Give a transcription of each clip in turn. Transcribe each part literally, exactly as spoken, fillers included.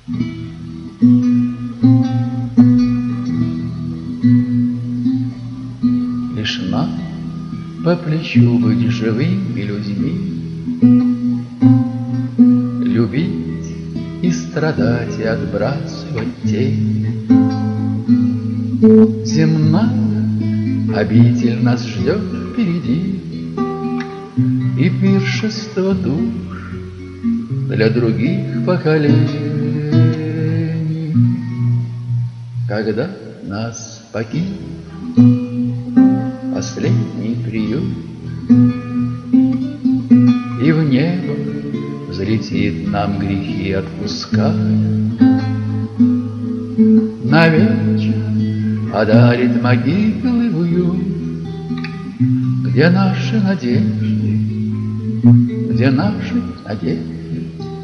Лишь нам по плечу быть живыми людьми, любить и страдать, и отбрасывать тень. Земная обитель нас ждет впереди, и пиршество душ для других поколений. Когда нас покинет последний приют, и в небо взлетит нам грехи отпуская, навечно одарит могилы в уют, где наши надежды, где наши надежды,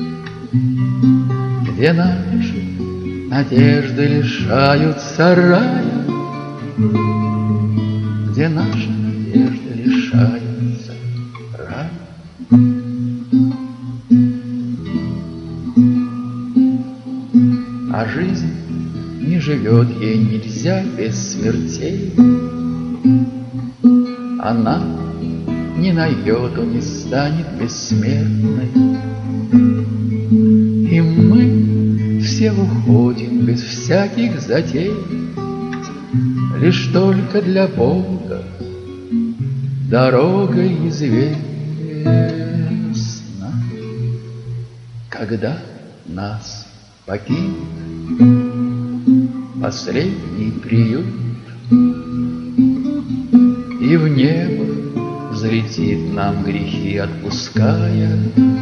где наши надежды лишаются рая, где наши надежды лишаются рая. А жизнь не живет, ей нельзя без смертей. Она ни на йоту не станет бессмертной. И мы все уходим без всяких затей, лишь только для Бога дорога известна. Когда нас покинет последний приют, и в небо взлетит нам грехи отпуская,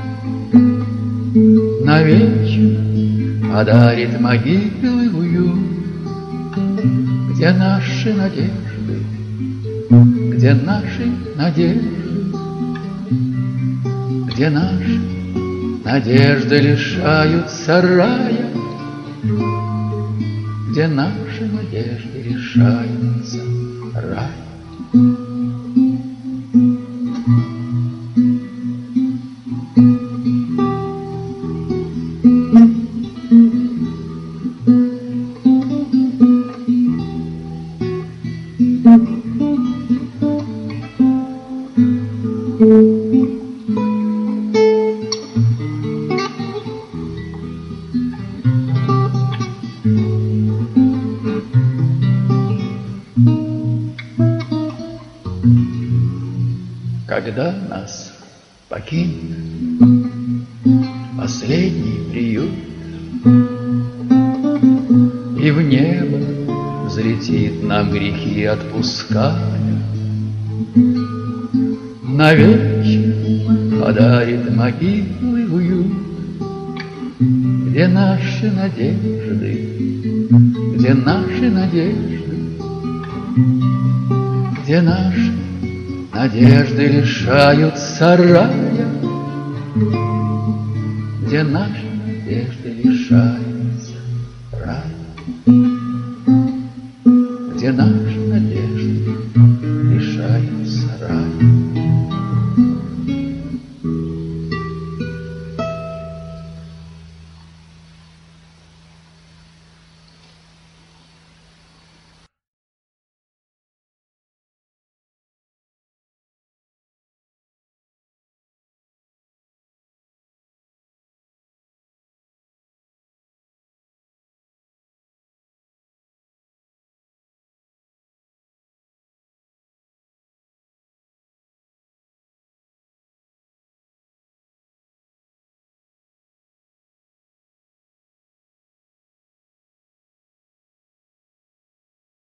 навечно подарит могилы в уют, где наши надежды, где наши надежды, где наши надежды лишаются рая, где наши надежды лишаются рая. Когда нас покинет последний приют, и в небо взлетит нам грехи отпуская, навечно подарит могилы в уют, где наши надежды, где наши надежды, где наши надежды лишаются рая, где наши надежды лишаются рая, где наши